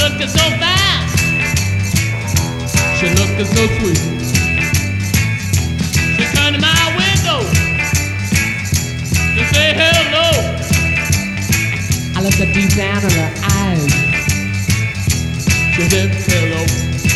looking so fine. She looking so sweet. She turned to my window to say hello. I looked deep down in her eyes. She said hello.